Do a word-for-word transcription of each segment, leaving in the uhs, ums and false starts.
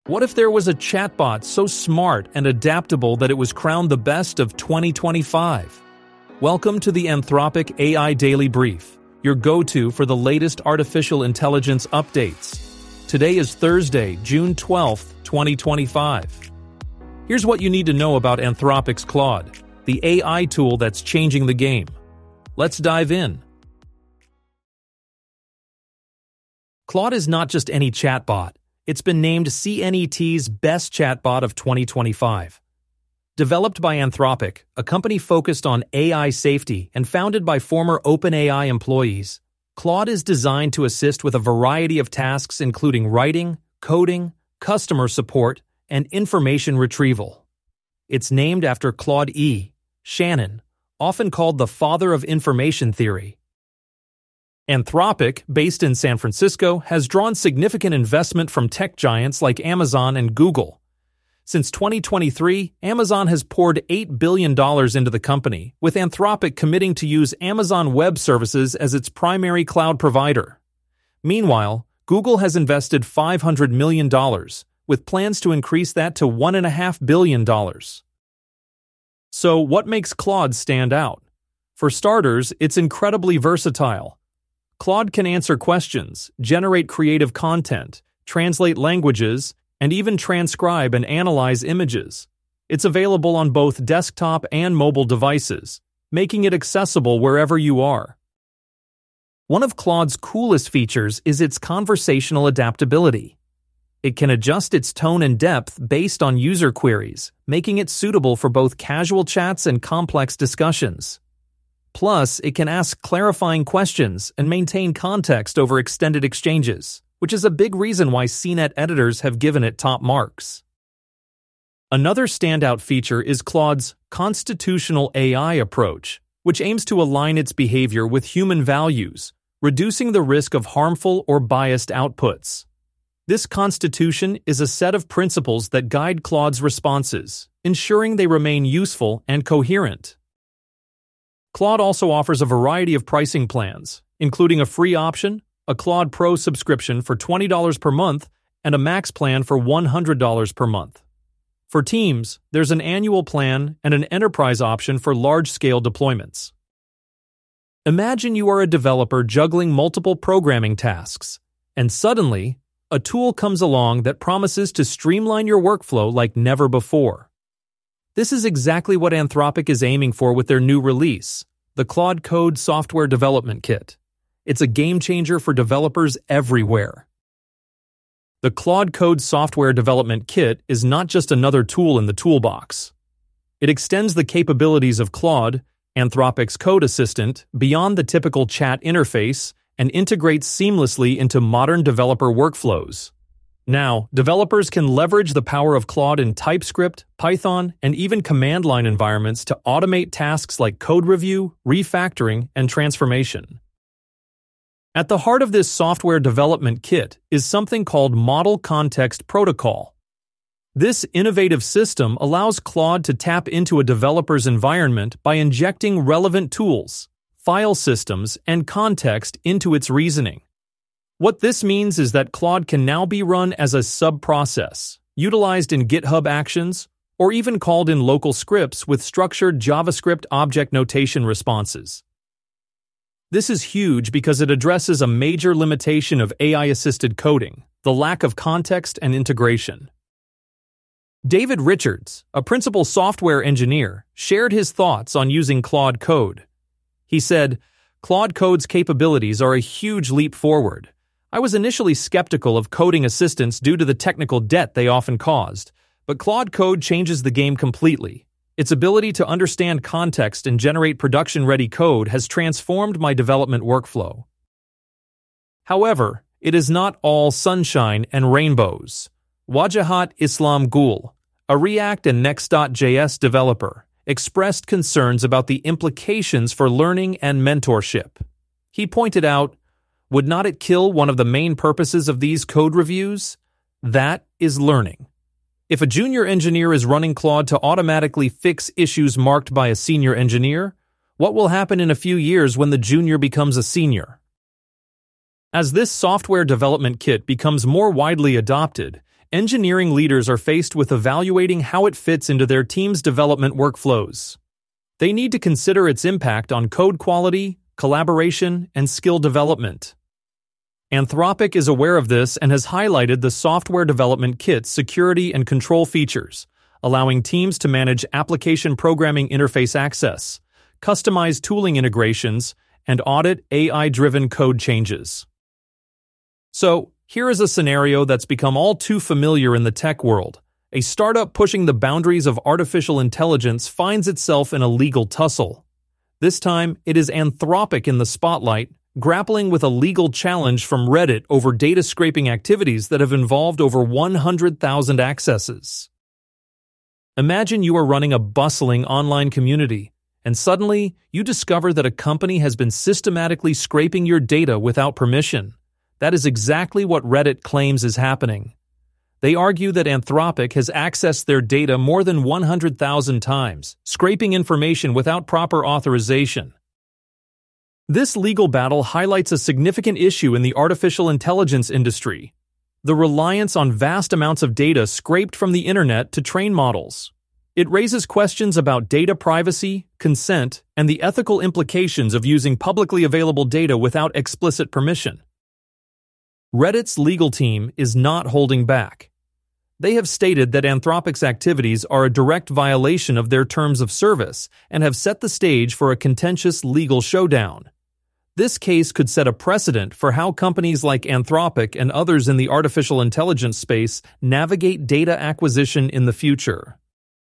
What if there was a chatbot so smart and adaptable that it was crowned the best of twenty twenty-five? Welcome to the Anthropic A I Daily Brief, your go-to for the latest artificial intelligence updates. Today is Thursday, June twelfth, twenty twenty-five. Here's what you need to know about Anthropic's Claude, the A I tool that's changing the game. Let's dive in. Claude is not just any chatbot. It's been named C N E T's Best Chatbot of twenty twenty-five. Developed by Anthropic, a company focused on A I safety and founded by former OpenAI employees, Claude is designed to assist with a variety of tasks including writing, coding, customer support, and information retrieval. It's named after Claude E. Shannon, often called the father of information theory. Anthropic, based in San Francisco, has drawn significant investment from tech giants like Amazon and Google. Since twenty twenty-three, Amazon has poured eight billion dollars into the company, with Anthropic committing to use Amazon Web Services as its primary cloud provider. Meanwhile, Google has invested five hundred million dollars, with plans to increase that to one point five billion dollars. So, what makes Claude stand out? For starters, it's incredibly versatile. Claude can answer questions, generate creative content, translate languages, and even transcribe and analyze images. It's available on both desktop and mobile devices, making it accessible wherever you are. One of Claude's coolest features is its conversational adaptability. It can adjust its tone and depth based on user queries, making it suitable for both casual chats and complex discussions. Plus, it can ask clarifying questions and maintain context over extended exchanges, which is a big reason why C net editors have given it top marks. Another standout feature is Claude's constitutional A I approach, which aims to align its behavior with human values, reducing the risk of harmful or biased outputs. This constitution is a set of principles that guide Claude's responses, ensuring they remain useful and coherent. Claude also offers a variety of pricing plans, including a free option, a Claude Pro subscription for twenty dollars per month, and a Max plan for one hundred dollars per month. For teams, there's an annual plan and an enterprise option for large-scale deployments. Imagine you are a developer juggling multiple programming tasks, and suddenly, a tool comes along that promises to streamline your workflow like never before. This is exactly what Anthropic is aiming for with their new release, the Claude Code Software Development Kit. It's a game-changer for developers everywhere. The Claude Code Software Development Kit is not just another tool in the toolbox. It extends the capabilities of Claude, Anthropic's code assistant, beyond the typical chat interface and integrates seamlessly into modern developer workflows. Now, developers can leverage the power of Claude in TypeScript, Python, and even command line environments to automate tasks like code review, refactoring, and transformation. At the heart of this software development kit is something called Model Context Protocol. This innovative system allows Claude to tap into a developer's environment by injecting relevant tools, file systems, and context into its reasoning. What this means is that Claude can now be run as a sub-process, utilized in GitHub Actions, or even called in local scripts with structured JavaScript object notation responses. This is huge because it addresses a major limitation of A I-assisted coding, the lack of context and integration. David Richards, a principal software engineer, shared his thoughts on using Claude Code. He said, "Claude Code's capabilities are a huge leap forward. I was initially skeptical of coding assistants due to the technical debt they often caused, but Claude Code changes the game completely. Its ability to understand context and generate production-ready code has transformed my development workflow." However, it is not all sunshine and rainbows. Wajahat Islam Gul, a React and Next.js developer, expressed concerns about the implications for learning and mentorship. He pointed out, "Would not it kill one of the main purposes of these code reviews? That is learning. If a junior engineer is running Claude to automatically fix issues marked by a senior engineer, what will happen in a few years when the junior becomes a senior?" As this software development kit becomes more widely adopted, engineering leaders are faced with evaluating how it fits into their team's development workflows. They need to consider its impact on code quality, collaboration, and skill development. Anthropic is aware of this and has highlighted the software development kit's security and control features, allowing teams to manage application programming interface access, customize tooling integrations, and audit A I-driven code changes. So, here is a scenario that's become all too familiar in the tech world. A startup pushing the boundaries of artificial intelligence finds itself in a legal tussle. This time, it is Anthropic in the spotlight, grappling with a legal challenge from Reddit over data scraping activities that have involved over one hundred thousand accesses. Imagine you are running a bustling online community, and suddenly you discover that a company has been systematically scraping your data without permission. That is exactly what Reddit claims is happening. They argue that Anthropic has accessed their data more than one hundred thousand times, scraping information without proper authorization. This legal battle highlights a significant issue in the artificial intelligence industry: the reliance on vast amounts of data scraped from the internet to train models. It raises questions about data privacy, consent, and the ethical implications of using publicly available data without explicit permission. Reddit's legal team is not holding back. They have stated that Anthropic's activities are a direct violation of their terms of service and have set the stage for a contentious legal showdown. This case could set a precedent for how companies like Anthropic and others in the artificial intelligence space navigate data acquisition in the future.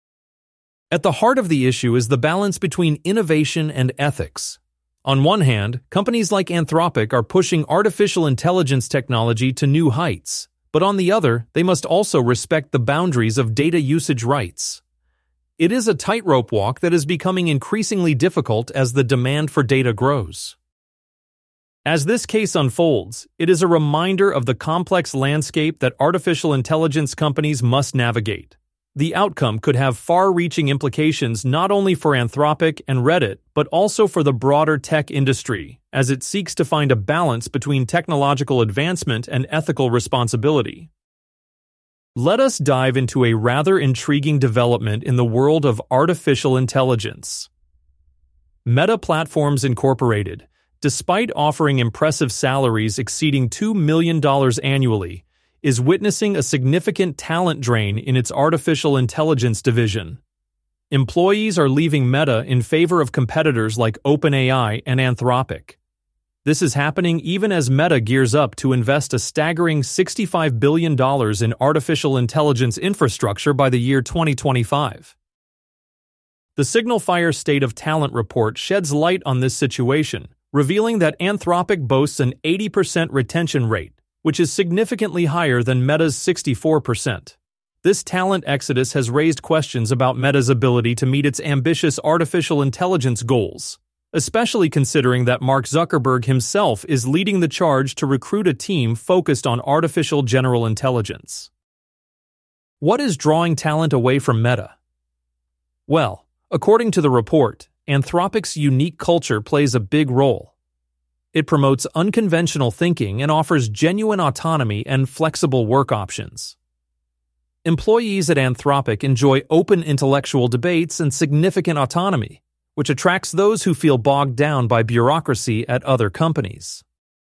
At the heart of the issue is the balance between innovation and ethics. On one hand, companies like Anthropic are pushing artificial intelligence technology to new heights, but on the other, they must also respect the boundaries of data usage rights. It is a tightrope walk that is becoming increasingly difficult as the demand for data grows. As this case unfolds, it is a reminder of the complex landscape that artificial intelligence companies must navigate. The outcome could have far-reaching implications not only for Anthropic and Reddit, but also for the broader tech industry, as it seeks to find a balance between technological advancement and ethical responsibility. Let us dive into a rather intriguing development in the world of artificial intelligence. Meta Platforms Incorporated, despite offering impressive salaries exceeding two million dollars annually, is witnessing a significant talent drain in its artificial intelligence division. Employees are leaving Meta in favor of competitors like OpenAI and Anthropic. This is happening even as Meta gears up to invest a staggering sixty-five billion dollars in artificial intelligence infrastructure by the year twenty twenty-five. The Signal Fire State of Talent report sheds light on this situation, revealing that Anthropic boasts an eighty percent retention rate, which is significantly higher than Meta's sixty-four percent. This talent exodus has raised questions about Meta's ability to meet its ambitious artificial intelligence goals, especially considering that Mark Zuckerberg himself is leading the charge to recruit a team focused on artificial general intelligence. What is drawing talent away from Meta? Well, according to the report, Anthropic's unique culture plays a big role. It promotes unconventional thinking and offers genuine autonomy and flexible work options. Employees at Anthropic enjoy open intellectual debates and significant autonomy, which attracts those who feel bogged down by bureaucracy at other companies.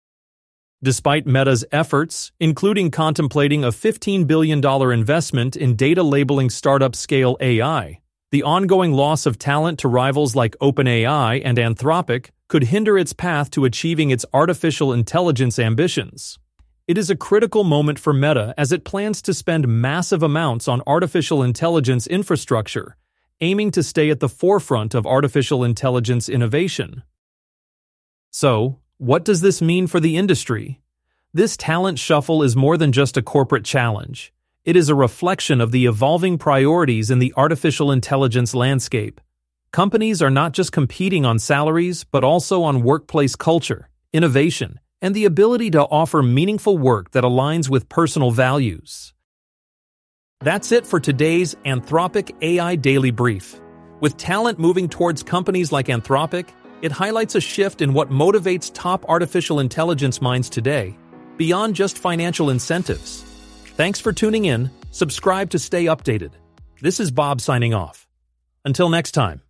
Despite Meta's efforts, including contemplating a fifteen billion dollars investment in data labeling startup Scale A I, the ongoing loss of talent to rivals like OpenAI and Anthropic could hinder its path to achieving its artificial intelligence ambitions. It is a critical moment for Meta as it plans to spend massive amounts on artificial intelligence infrastructure, aiming to stay at the forefront of artificial intelligence innovation. So, what does this mean for the industry? This talent shuffle is more than just a corporate challenge. It is a reflection of the evolving priorities in the artificial intelligence landscape. Companies are not just competing on salaries, but also on workplace culture, innovation, and the ability to offer meaningful work that aligns with personal values. That's it for today's Anthropic A I Daily Brief. With talent moving towards companies like Anthropic, it highlights a shift in what motivates top artificial intelligence minds today, beyond just financial incentives. Thanks for tuning in. Subscribe to stay updated. This is Bob signing off. Until next time.